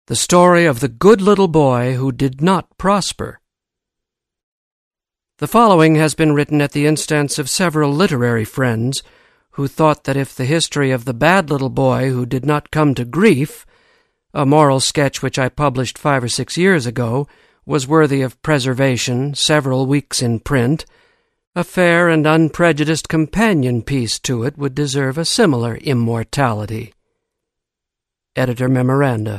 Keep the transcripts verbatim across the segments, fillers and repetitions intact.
The story of the good little boy who did not prosper. The following has been written at the instance of several literary friends who thought that if the history of the bad little boy who did not come to grief, a moral sketch which I published five or six years ago, was worthy of preservation several weeks in print, a fair and unprejudiced companion piece to it would deserve a similar immortality. Editor Memoranda.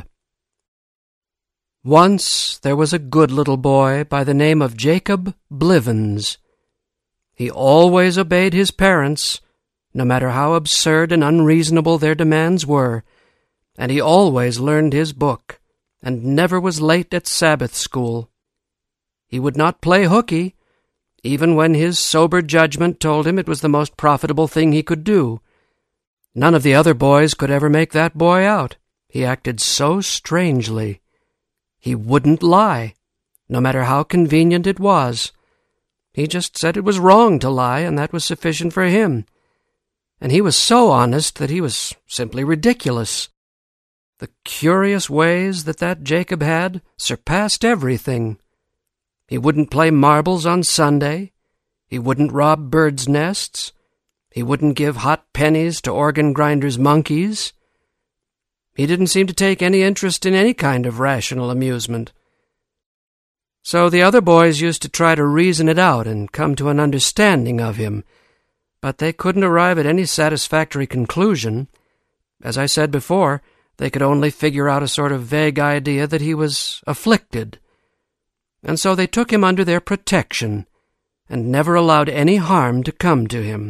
Once there was a good little boy by the name of Jacob Blivens. He always obeyed his parents, no matter how absurd and unreasonable their demands were, and he always learned his book, and never was late at Sabbath school. He would not play hooky, even when his sober judgment told him it was the most profitable thing he could do. None of the other boys could ever make that boy out. He acted so strangely. He wouldn't lie, no matter how convenient it was. He just said it was wrong to lie, and that was sufficient for him. And he was so honest that he was simply ridiculous. The curious ways that that Jacob had surpassed everything. He wouldn't play marbles on Sunday. He wouldn't rob birds' nests. He wouldn't give hot pennies to organ grinders' monkeys. He didn't seem to take any interest in any kind of rational amusement. So the other boys used to try to reason it out and come to an understanding of him, but they couldn't arrive at any satisfactory conclusion. As I said before, they could only figure out a sort of vague idea that he was afflicted. And so they took him under their protection and never allowed any harm to come to him.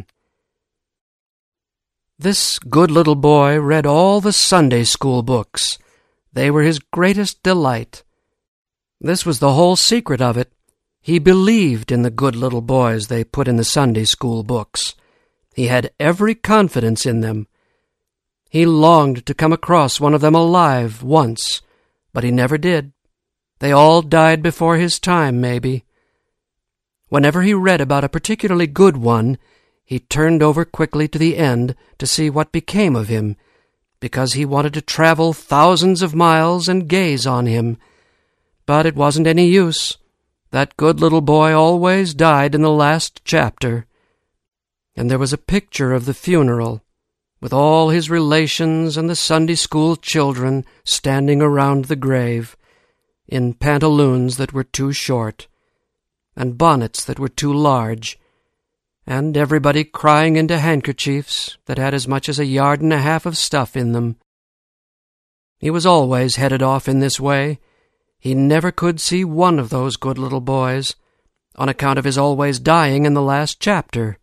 This good little boy read all the Sunday school books. They were his greatest delight. This was the whole secret of it. He believed in the good little boys they put in the Sunday school books. He had every confidence in them. He longed to come across one of them alive once, but he never did. They all died before his time, maybe. Whenever he read about a particularly good one, he turned over quickly to the end to see what became of him, because he wanted to travel thousands of miles and gaze on him. But it wasn't any use. That good little boy always died in the last chapter. And there was a picture of the funeral, with all his relations and the Sunday school children standing around the grave, in pantaloons that were too short, and bonnets that were too large, and everybody crying into handkerchiefs that had as much as a yard and a half of stuff in them. He was always headed off in this way. He never could see one of those good little boys, on account of his always dying in the last chapter.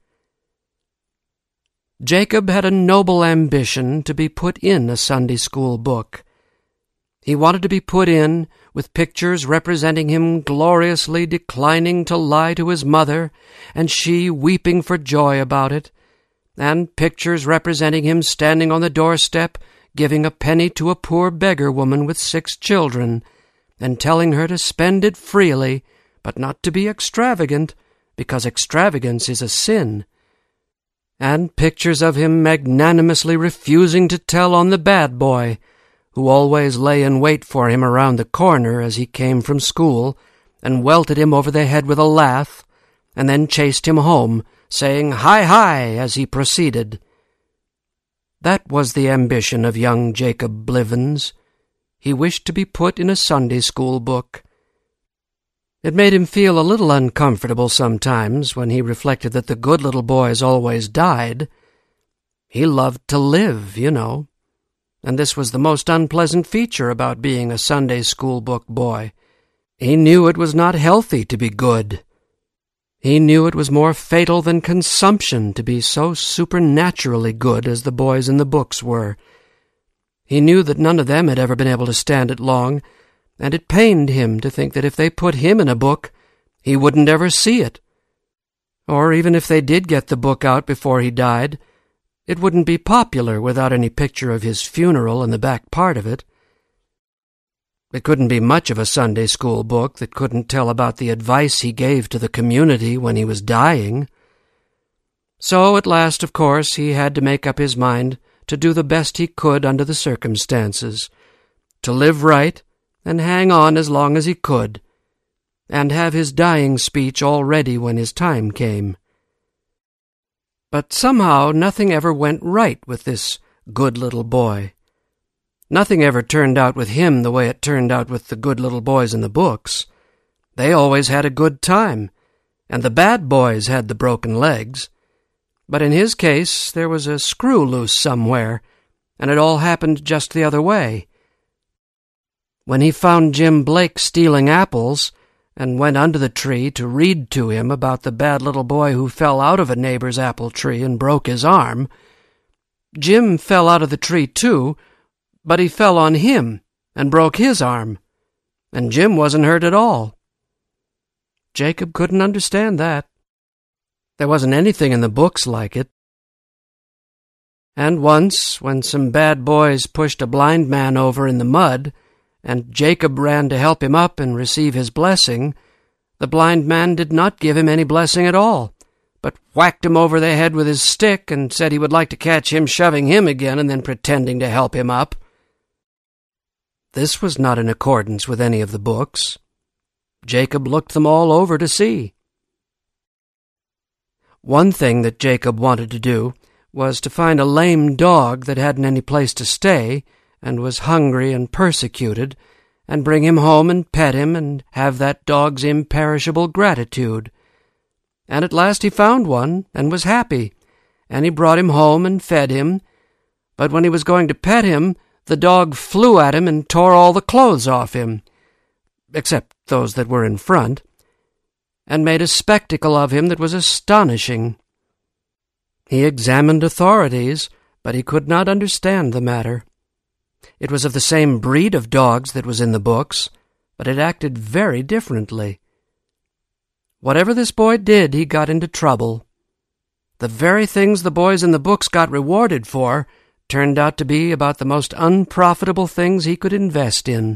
Jacob had a noble ambition to be put in a Sunday school book. He wanted to be put in with pictures representing him gloriously declining to lie to his mother, and she weeping for joy about it, and pictures representing him standing on the doorstep, giving a penny to a poor beggar woman with six children, and telling her to spend it freely, but not to be extravagant, because extravagance is a sin, and pictures of him magnanimously refusing to tell on the bad boy, who always lay in wait for him around the corner as he came from school, and welted him over the head with a lath, and then chased him home, saying, "Hi, hi," as he proceeded. That was the ambition of young Jacob Blivens. He wished to be put in a Sunday school book. It made him feel a little uncomfortable sometimes when he reflected that the good little boys always died. He loved to live, you know. And this was the most unpleasant feature about being a Sunday school book boy. He knew it was not healthy to be good. He knew it was more fatal than consumption to be so supernaturally good as the boys in the books were. He knew that none of them had ever been able to stand it long, and it pained him to think that if they put him in a book, he wouldn't ever see it. Or even if they did get the book out before he died, it wouldn't be popular without any picture of his funeral in the back part of it. It couldn't be much of a Sunday school book that couldn't tell about the advice he gave to the community when he was dying. So at last, of course, he had to make up his mind to do the best he could under the circumstances, to live right, and hang on as long as he could, and have his dying speech all ready when his time came. But somehow nothing ever went right with this good little boy. Nothing ever turned out with him the way it turned out with the good little boys in the books. They always had a good time, and the bad boys had the broken legs. But in his case there was a screw loose somewhere, and it all happened just the other way. When he found Jim Blake stealing apples, and went under the tree to read to him about the bad little boy who fell out of a neighbor's apple tree and broke his arm, Jim fell out of the tree too, but he fell on him and broke his arm, and Jim wasn't hurt at all. Jacob couldn't understand that. There wasn't anything in the books like it. And once, when some bad boys pushed a blind man over in the mud, and Jacob ran to help him up and receive his blessing, the blind man did not give him any blessing at all, but whacked him over the head with his stick and said he would like to catch him shoving him again and then pretending to help him up. This was not in accordance with any of the books. Jacob looked them all over to see. One thing that Jacob wanted to do was to find a lame dog that hadn't any place to stay and was hungry and persecuted, and bring him home and pet him and have that dog's imperishable gratitude. And at last he found one and was happy, and he brought him home and fed him, but when he was going to pet him, the dog flew at him and tore all the clothes off him, except those that were in front, and made a spectacle of him that was astonishing. He examined authorities, but he could not understand the matter. It was of the same breed of dogs that was in the books, but it acted very differently. Whatever this boy did, he got into trouble. The very things the boys in the books got rewarded for turned out to be about the most unprofitable things he could invest in.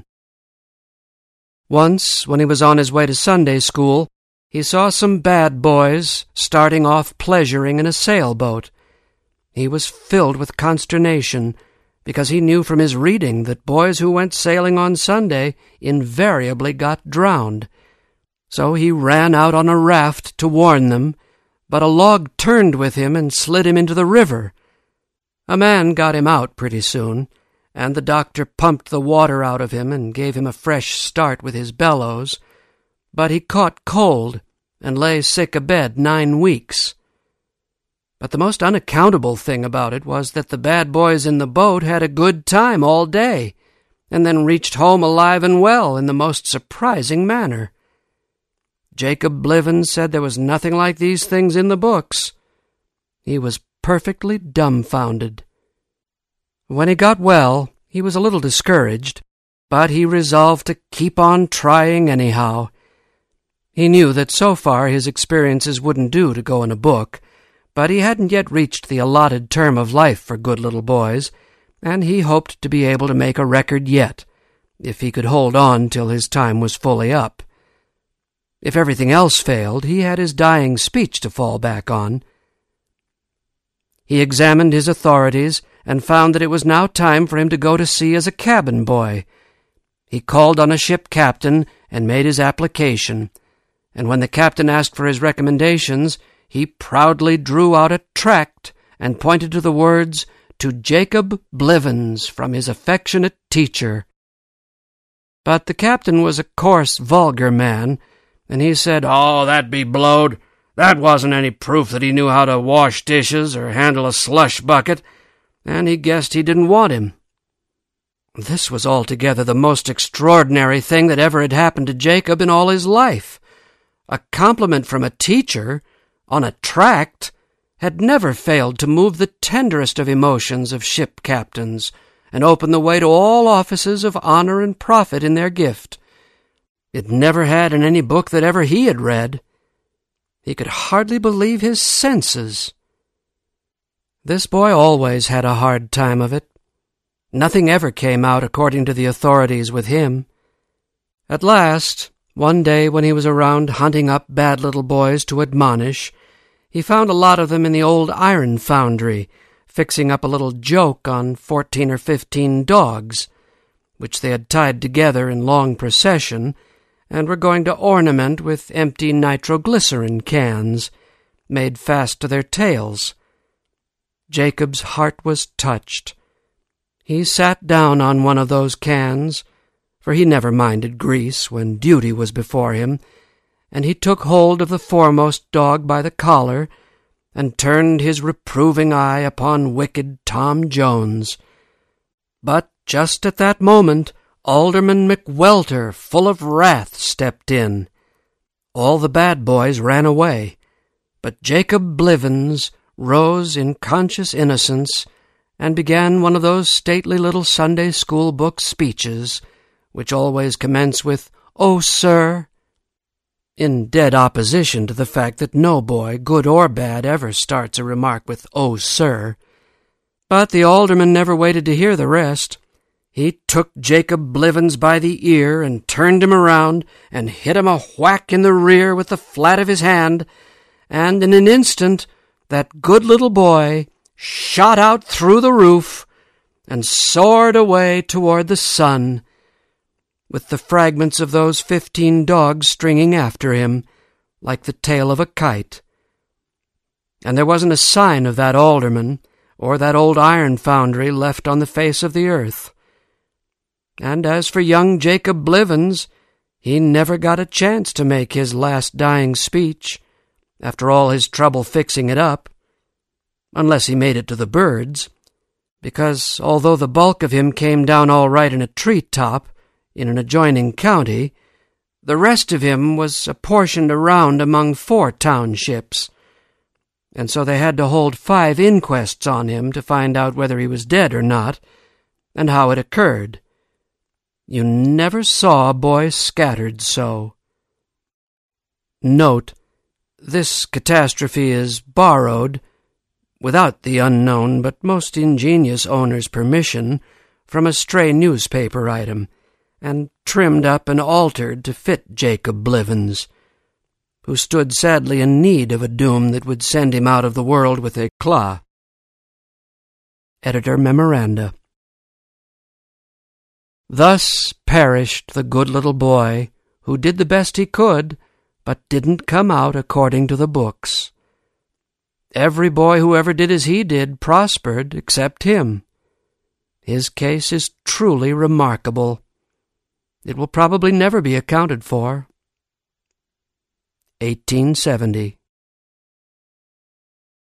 Once, when he was on his way to Sunday school, he saw some bad boys starting off pleasuring in a sailboat. He was filled with consternation, because he knew from his reading that boys who went sailing on Sunday invariably got drowned. So he ran out on a raft to warn them, but a log turned with him and slid him into the river. A man got him out pretty soon, and the doctor pumped the water out of him and gave him a fresh start with his bellows, but he caught cold and lay sick abed nine weeks. But the most unaccountable thing about it was that the bad boys in the boat had a good time all day, and then reached home alive and well in the most surprising manner. Jacob Blivens said there was nothing like these things in the books. He was perfectly dumbfounded. When he got well, he was a little discouraged, but he resolved to keep on trying anyhow. He knew that so far his experiences wouldn't do to go in a book, but he hadn't yet reached the allotted term of life for good little boys, and he hoped to be able to make a record yet, if he could hold on till his time was fully up. If everything else failed, he had his dying speech to fall back on. He examined his authorities and found that it was now time for him to go to sea as a cabin boy. He called on a ship captain and made his application, and when the captain asked for his recommendations, he proudly drew out a tract and pointed to the words, "To Jacob Blivens, from his affectionate teacher." But the captain was a coarse, vulgar man, and he said, "Oh, that be blowed. That wasn't any proof that he knew how to wash dishes or handle a slush bucket, and he guessed he didn't want him." This was altogether the most extraordinary thing that ever had happened to Jacob in all his life. A compliment from a teacher on a tract had never failed to move the tenderest of emotions of ship captains and open the way to all offices of honor and profit in their gift. It never had in any book that ever he had read. He could hardly believe his senses. This boy always had a hard time of it. Nothing ever came out according to the authorities with him. At last, one day when he was around hunting up bad little boys to admonish, he found a lot of them in the old iron foundry, fixing up a little joke on fourteen or fifteen dogs. which they had tied together in long procession and were going to ornament with empty nitroglycerin cans made fast to their tails. Jacob's heart was touched. He sat down on one of those cans, for he never minded grease when duty was before him, and he took hold of the foremost dog by the collar and turned his reproving eye upon wicked Tom Jones. But just at that moment Alderman McWelter, full of wrath, stepped in. All the bad boys ran away, but Jacob Blivens rose in conscious innocence and began one of those stately little Sunday school book speeches which always commence with, "Oh, sir," in dead opposition to the fact that no boy, good or bad, ever starts a remark with, "Oh, sir." But the alderman never waited to hear the rest. He took Jacob Blivens by the ear and turned him around and hit him a whack in the rear with the flat of his hand, and in an instant that good little boy shot out through the roof and soared away toward the sun, with the fragments of those fifteen dogs stringing after him like the tail of a kite. And there wasn't a sign of that alderman or that old iron foundry left on the face of the earth. And as for young Jacob Blivens, he never got a chance to make his last dying speech, after all his trouble fixing it up, unless he made it to the birds, because although the bulk of him came down all right in a tree-top in an adjoining county, the rest of him was apportioned around among four townships, and so they had to hold five inquests on him to find out whether he was dead or not, and how it occurred. You never saw a boy scattered so. Note, this catastrophe is borrowed, without the unknown but most ingenious owner's permission, from a stray newspaper item, and trimmed up and altered to fit Jacob Blivens, who stood sadly in need of a doom that would send him out of the world with éclat. Editor Memoranda. Thus perished the good little boy, who did the best he could, but didn't come out according to the books. Every boy who ever did as he did prospered, except him. His case is truly remarkable. It will probably never be accounted for. eighteen seventy